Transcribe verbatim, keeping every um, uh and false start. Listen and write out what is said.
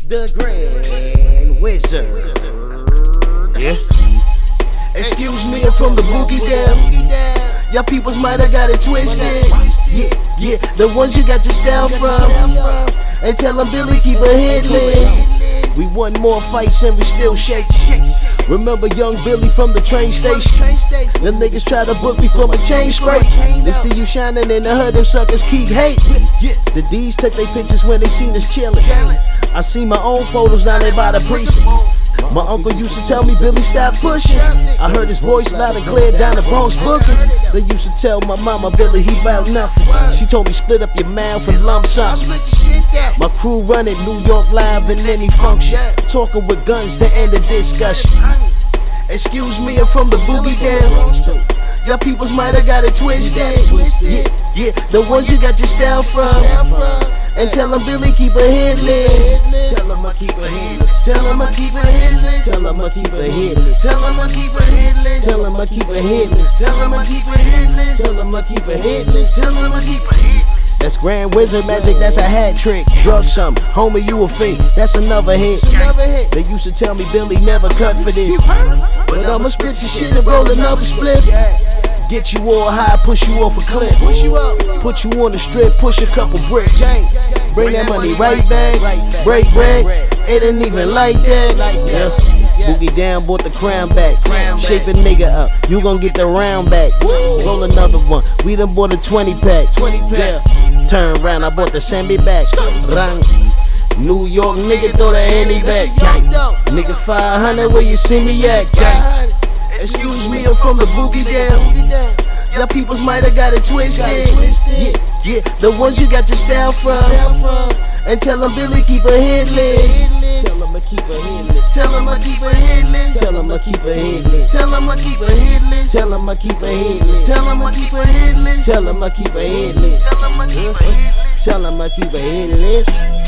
The Grand Wizard. Yeah. Excuse me, I'm from the Boogie Down. Y'all peoples might have got it twisted. Yeah, yeah, the ones you got your style from. And tell them Billy keep a headless. We won more fights and we still shake. Remember young Billy from the train station? Them niggas try to book me from a chain scrape. They see you shining in the hood, them suckers keep hate. The D's took their pictures when they seen us chillin'. I see my own photos down there by the precinct. My uncle used to tell me, Billy, stop pushing. I heard his voice loud and clear down the Bronx bookings. They used to tell my mama, Billy, he bout nothing. She told me, split up your mouth and lump sum. My crew run it, New York live in any function. Talking with guns to end the discussion. Excuse me, I'm from the Boogie Down. Y'all peoples might have got it twisted. Yeah, yeah, the ones you got your style from. And tell them Billy keep a headless. Tell him I keep a headless. Tell him I keep a headless. Tell him I keep a headless. Tell him I keep a headless. Tell him I keep a headless. Tell him I keep a headless. Tell him I keep a headless. Tell him I keep a headless. That's Grand Wizard magic, that's a hat trick. Drug some, homie, you a fake, that's another hit. They used to tell me, Billy, never cut for this. But I'ma split your shit and roll another split. Get you all high, push you off a cliff. Push you up. Put you on the strip, push a couple bricks. Bring that money right back, break bread. It ain't even like that. Yeah. Boogie Down bought the crown back. Shape a nigga up, you gon' get the round back. Roll another one, we done bought a twenty pack. Yeah. Turn around, I bought the send me back. Rang. New York nigga throw the handy back. Nigga five hundred where you see me at. Excuse me, I'm from the Boogie Down. Y'all peoples might have got it twisted. Yeah, yeah, the ones you got your style from. And tell them Billy keep a headless. Tell him I keep a headless. Tell him I keep a headless. Tell him I keep a headless. Tell him I keep a headless. Tell him I keep a headless. Tell him I keep a headless. Tell him I keep a headless. Tell him I keep a headless. Tell him I keep a headless.